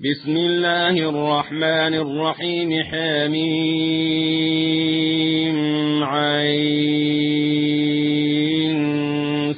بسم الله الرحمن الرحيم حميم عين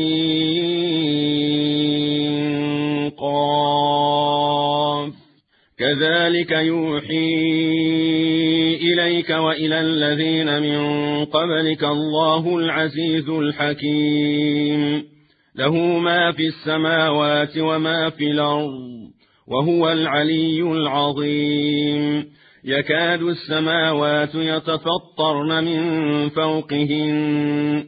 سين قاف كذلك يوحي إليك وإلى الذين من قبلك الله العزيز الحكيم له ما في السماوات وما في الأرض وهو العلي العظيم يكاد السماوات يتفطرن من فوقهن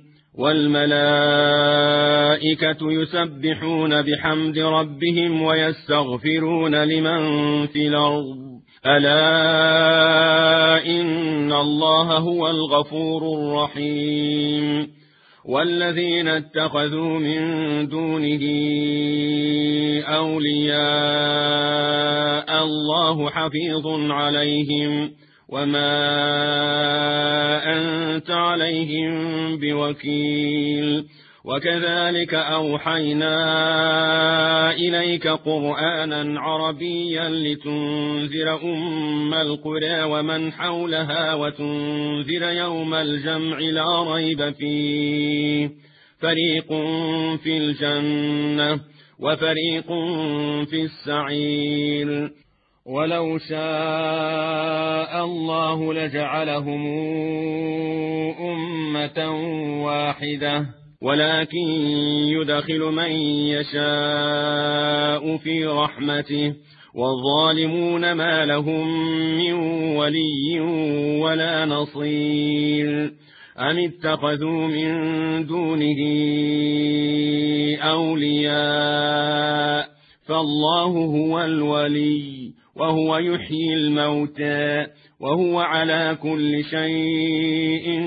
والملائكة يسبحون بحمد ربهم ويستغفرون لمن في الأرض ألا إن الله هو الغفور الرحيم والذين اتخذوا من دونه أولياء الله حفيظ عليهم وما أنت عليهم بوكيل وكذلك أوحينا إليك قرآنا عربيا لتنذر أم القرى ومن حولها وتنذر يوم الجمع لا ريب فيه فريق في الجنة وفريق في السعير ولو شاء الله لجعلهم أمة واحدة ولكن يدخل من يشاء في رحمته والظالمون ما لهم من ولي ولا نصير أم اتخذوا من دونه أولياء فالله هو الولي وهو يحيي الموتى وهو على كل شيء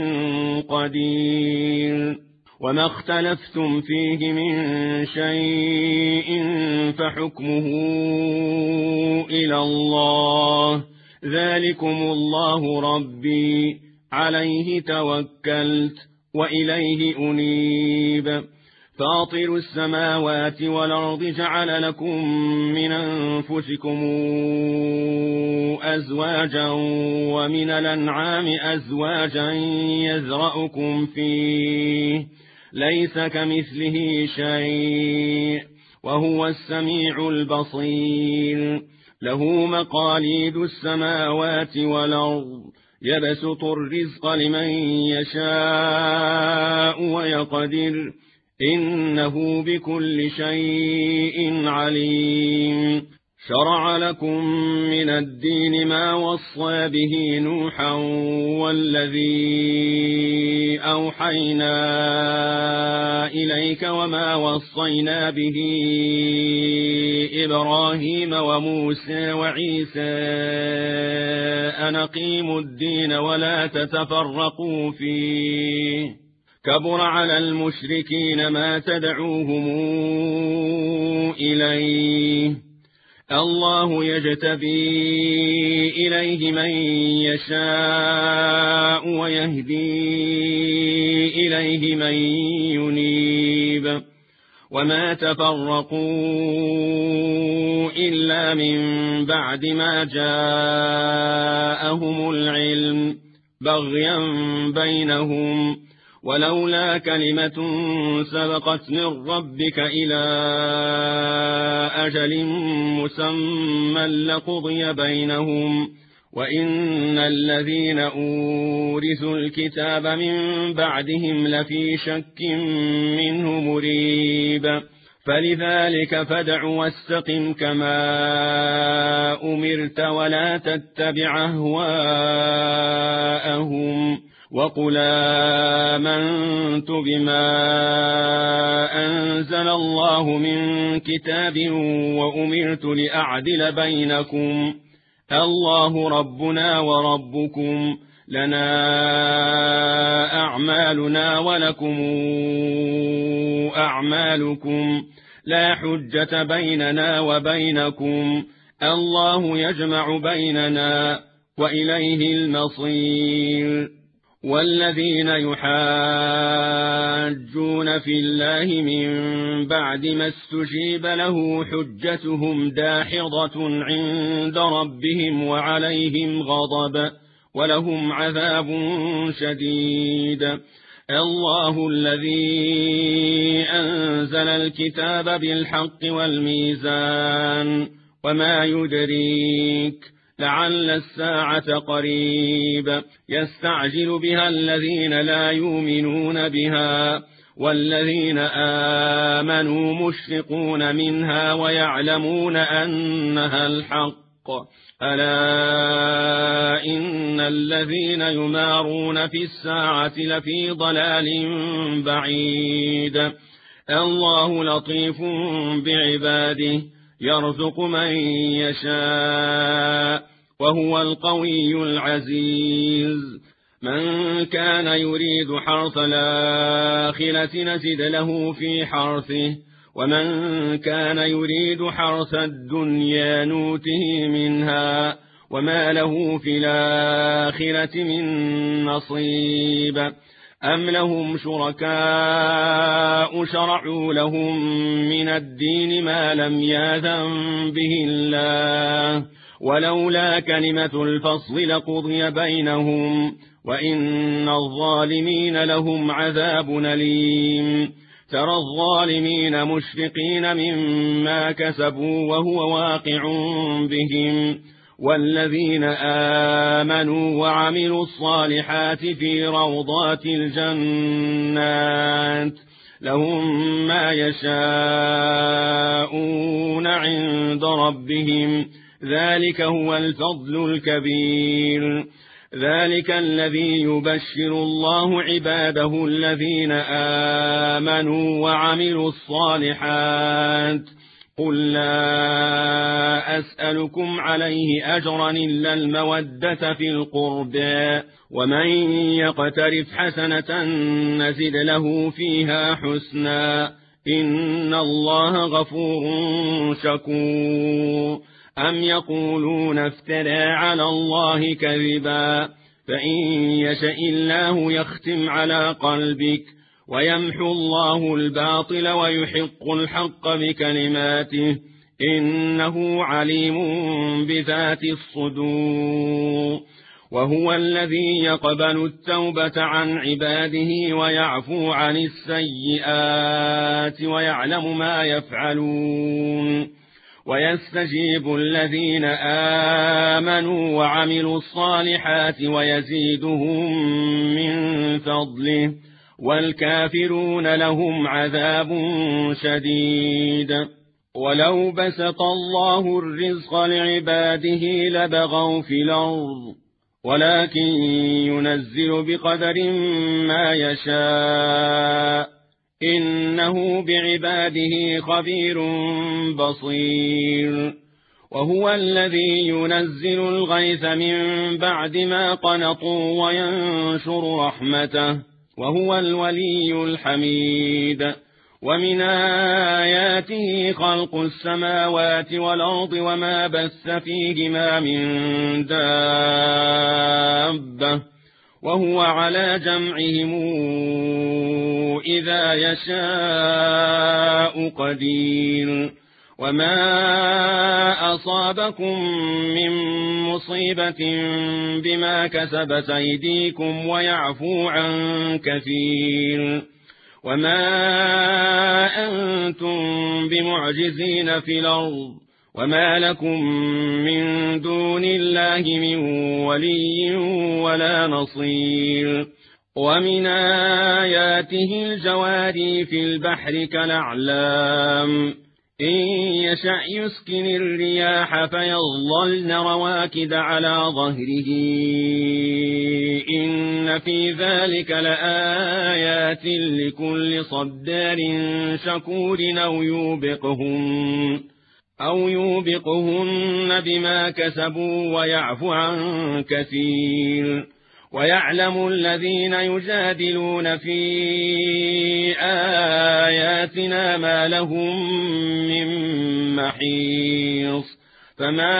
قدير وما اختلفتم فيه من شيء فحكمه إلى الله ذلكم الله ربي عليه توكلت وإليه أنيب فاطر السماوات والأرض جعل لكم من أنفسكم أزواجا ومن الأنعام أزواجا يزرأكم فيه ليس كمثله شيء وهو السميع البصير له مقاليد السماوات والأرض يبسط الرزق لمن يشاء ويقدر إنه بكل شيء عليم شرع لكم من الدين ما وصى به نوحا والذي أوحينا إليك وما وصينا به إبراهيم وموسى وعيسى أن أقيموا الدين ولا تتفرقوا فيه كبر على المشركين ما تدعوهم إليه الله يجتبي إليه من يشاء ويهدي إليه من ينيب وما تفرقوا إلا من بعد ما جاءهم العلم بغيا بينهم ولولا كلمة سبقت من ربك إلى أجل مسمى لقضي بينهم وإن الذين أورثوا الكتاب من بعدهم لفي شك منه مريب فلذلك فادع واستقم كما أمرت ولا تتبع أهواءهم وقل آمنت بما أنزل الله من كتاب وأمرت لأعدل بينكم الله ربنا وربكم لنا أعمالنا ولكم أعمالكم لا حجة بيننا وبينكم الله يجمع بيننا وإليه المصير والذين يحاجون في الله من بعد ما استجيب له حجتهم داحضة عند ربهم وعليهم غضب ولهم عذاب شديد. الله الذي أنزل الكتاب بالحق والميزان وما يدريك لعل الساعة قريب يستعجل بها الذين لا يؤمنون بها والذين آمنوا مشفقون منها ويعلمون أنها الحق. ألا إن الذين يمارون في الساعة لفي ضلال بعيد. الله لطيف بعباده يرزق من يشاء وهو القوي العزيز. من كان يريد حرث الآخرة نزد له في حرثه ومن كان يريد حرث الدنيا نوته منها وما له في الآخرة من نصيب. أم لهم شركاء شرعوا لهم من الدين ما لم يأذن به الله ولولا كلمة الفصل لقضي بينهم وإن الظالمين لهم عذاب أليم. ترى الظالمين مشفقين مما كسبوا وهو واقع بهم والذين آمنوا وعملوا الصالحات في روضات الجنات لهم ما يشاءون عند ربهم ذلك هو الفضل الكبير. ذلك الذي يبشر الله عباده الذين آمنوا وعملوا الصالحات. قل لا أسألكم عليه أجرا إلا المودة في القربى ومن يقترف حسنة نزد له فيها حسنا إن الله غفور شكور. أم يقولون افترى على الله كذبا فإن يشأ الله يختم على قلبك ويمحو الله الباطل ويحق الحق بكلماته إنه عليم بذات الصدور. وهو الذي يقبل التوبة عن عباده ويعفو عن السيئات ويعلم ما يفعلون ويستجيب الذين آمنوا وعملوا الصالحات ويزيدهم من فضله والكافرون لهم عذاب شديد. ولو بسط الله الرزق لعباده لبغوا في الأرض ولكن ينزل بقدر ما يشاء إنه بعباده خبير بصير. وهو الذي ينزل الغيث من بعد ما قنطوا وينشر رحمته وهو الولي الحميد. ومن آياته خلق السماوات والأرض وما بث فيهما من دابة وهو على جمعهم إذا يشاء قدير. وما أصابكم من مصيبة بما كسبت أيديكم ويعفو عن كثير. وما أنتم بمعجزين في الأرض وما لكم من دون الله من ولي ولا نصير. ومن آياته الجواري في البحر كالأعلام إن يشأ يسكن الرياح فيظللن رواكد على ظهره إن في ذلك لآيات لكل صبار شكور أو يوبقهن بما كسبوا ويعفو عن كثير. ويعلم الذين يجادلون في آياتنا ما لهم من محيص فما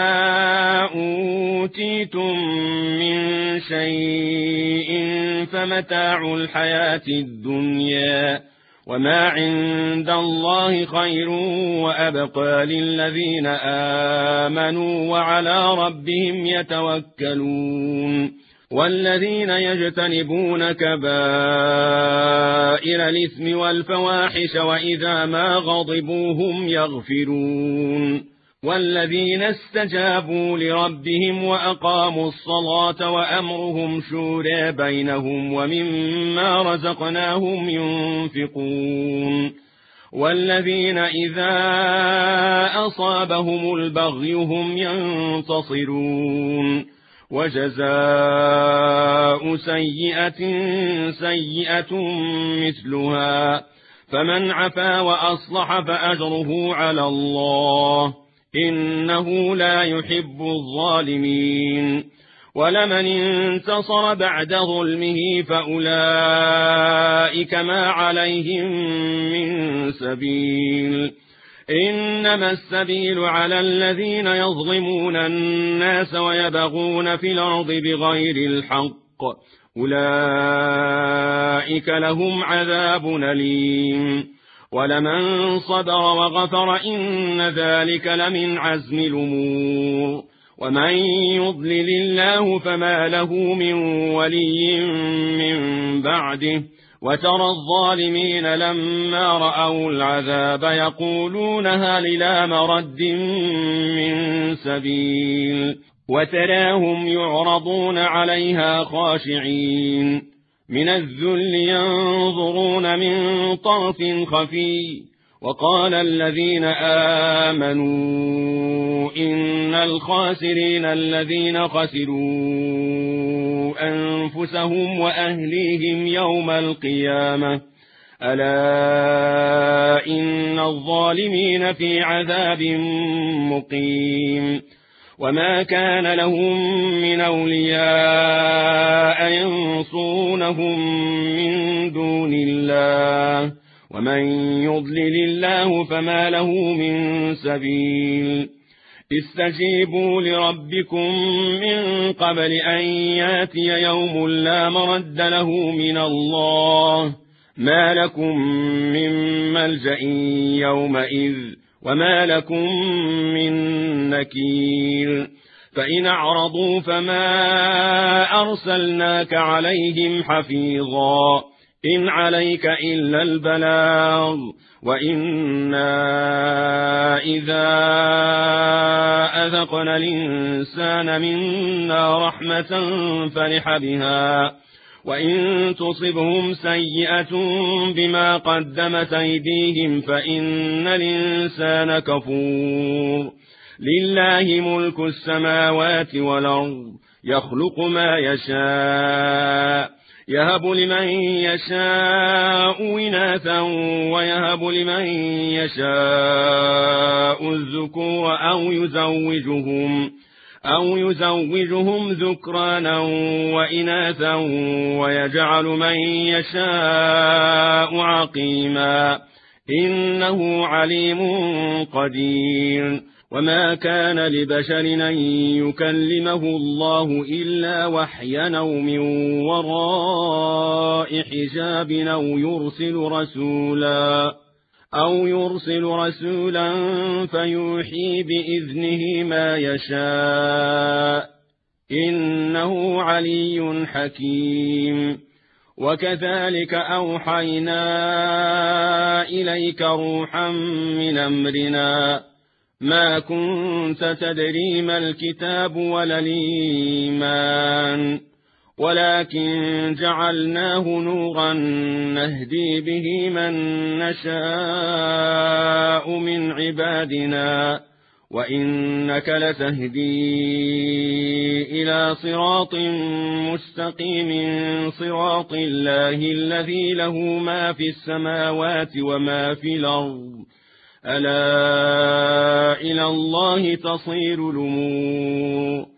أوتيتم من شيء فمتاع الحياة الدنيا وما عند الله خير وأبقى للذين آمنوا وعلى ربهم يتوكلون والذين يجتنبون كبائر الإثم والفواحش وإذا ما غضبوا هم يغفرون والذين استجابوا لربهم وأقاموا الصلاة وأمرهم شورى بينهم ومما رزقناهم ينفقون والذين إذا أصابهم البغي هم ينتصرون وجزاء سيئة سيئة مثلها فمن عفا وأصلح فأجره على الله إنه لا يحب الظالمين ولمن انتصر بعد ظلمه فأولئك ما عليهم من سبيل إنما السبيل على الذين يظلمون الناس ويبغون في الأرض بغير الحق أولئك لهم عذاب أليم ولمن صبر وغفر إن ذلك لمن عزم الأمور ومن يضلل الله فما له من ولي من بعده وترى الظالمين لما رأوا العذاب يقولون هل إلى مرد من سبيل وتراهم يعرضون عليها خاشعين من الذل ينظرون من طرف خفي وقال الذين آمنوا إن الخاسرين الذين خسروا أنفسهم وأهليهم يوم القيامة ألا إن الظالمين في عذاب مقيم وما كان لهم من أولياء ينصونهم من دون الله ومن يضلل الله فما له من سبيل استجيبوا لربكم من قبل أن ياتي يوم لا مرد له من الله ما لكم من ملجأ يومئذ وما لكم من نكير فإن أعرضوا فما أرسلناك عليهم حفيظا إن عليك إلا البلاغ وإنا إذا أذقنا الإنسان منا رحمة فرح بها وإن تصبهم سيئة بما قدمت أيديهم فإن الإنسان كفور لله ملك السماوات والأرض يخلق ما يشاء يهب لمن يشاء إناثا ويهب لمن يشاء الذكور أو يزوجهم ذكرانا وإناثا ويجعل من يشاء عقيما إنه عليم قدير وما كان لبشر أن يكلمه الله إلا وحيا أو من وراء حجاب أو يرسل رسولا فيوحي بإذنه ما يشاء إنه علي حكيم وكذلك أوحينا إليك روحا من أمرنا ما كنت تدري ما الكتاب ولا الإيمان ولكن جعلناه نورا نهدي به من نشاء من عبادنا وإنك لتهدي إلى صراط مستقيم صراط الله الذي له ما في السماوات وما في الأرض ألا إلى الله تصير الأمور